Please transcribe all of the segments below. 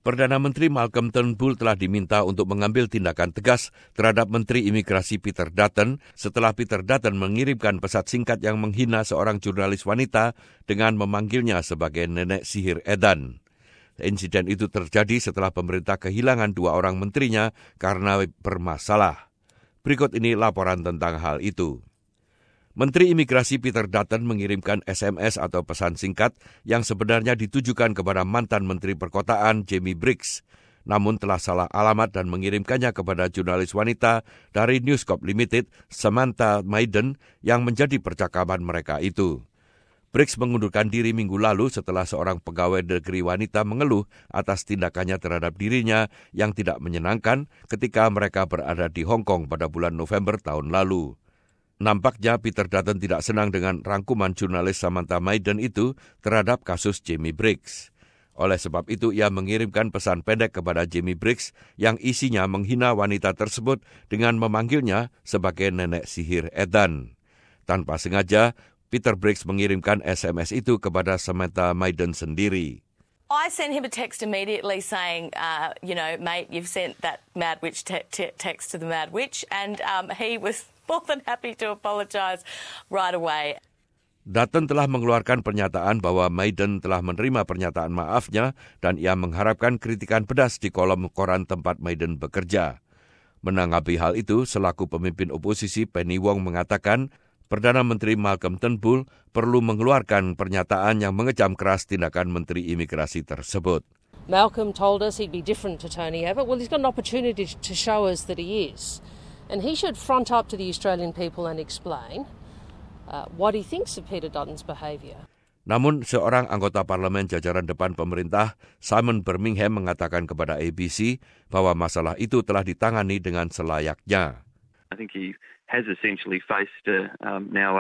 Perdana Menteri Malcolm Turnbull telah diminta untuk mengambil tindakan tegas terhadap Menteri Imigrasi Peter Dutton setelah Peter Dutton mengirimkan pesan singkat yang menghina seorang jurnalis wanita dengan memanggilnya sebagai nenek sihir edan. Insiden itu terjadi setelah pemerintah kehilangan 2 orang menterinya karena bermasalah. Berikut ini laporan tentang hal itu. Menteri Imigrasi Peter Dutton mengirimkan SMS atau pesan singkat yang sebenarnya ditujukan kepada mantan Menteri Perkotaan Jamie Briggs, namun telah salah alamat dan mengirimkannya kepada jurnalis wanita dari News Corp Limited, Samantha Maiden, yang menjadi percakapan mereka itu. Briggs mengundurkan diri minggu lalu setelah seorang pegawai negeri wanita mengeluh atas tindakannya terhadap dirinya yang tidak menyenangkan ketika mereka berada di Hong Kong pada bulan November tahun lalu. Nampaknya Peter Dutton tidak senang dengan rangkuman jurnalis Samantha Maiden itu terhadap kasus Jamie Briggs. Oleh sebab itu, ia mengirimkan pesan pendek kepada Jamie Briggs yang isinya menghina wanita tersebut dengan memanggilnya sebagai nenek sihir edan. Tanpa sengaja, Peter Briggs mengirimkan SMS itu kepada Samantha Maiden sendiri. I sent him a text immediately saying, mate, you've sent that mad witch text to the mad witch, and he was more than happy to apologise right away. Dutton telah mengeluarkan pernyataan bahwa Maiden telah menerima pernyataan maafnya dan ia mengharapkan kritikan pedas di kolom koran tempat Maiden bekerja. Menanggapi hal itu, selaku pemimpin oposisi Penny Wong mengatakan, Perdana Menteri Malcolm Turnbull perlu mengeluarkan pernyataan yang mengecam keras tindakan Menteri Imigrasi tersebut. Malcolm told us he'd be different to Tony Abbott. Well, he's got an opportunity to show us that he is. And he should front up to the Australian people and explain what he thinks of Peter Dutton's behaviour. Namun, seorang anggota parlemen jajaran depan pemerintah, Simon Birmingham, mengatakan kepada ABC bahwa masalah itu telah ditangani dengan selayaknya. I think he has essentially faced now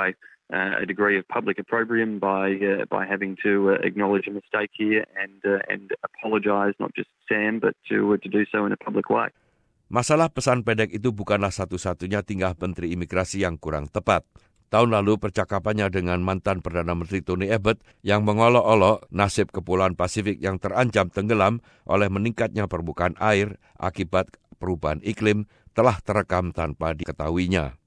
a degree of public opprobrium by having to acknowledge a mistake here and apologise, not just Sam, but to do so in a public way. Masalah pesan pendek itu bukanlah satu-satunya tingkah Menteri Imigrasi yang kurang tepat. Tahun lalu percakapannya dengan mantan Perdana Menteri Tony Abbott yang mengolok-olok nasib Kepulauan Pasifik yang terancam tenggelam oleh meningkatnya permukaan air akibat perubahan iklim telah terekam tanpa diketahuinya.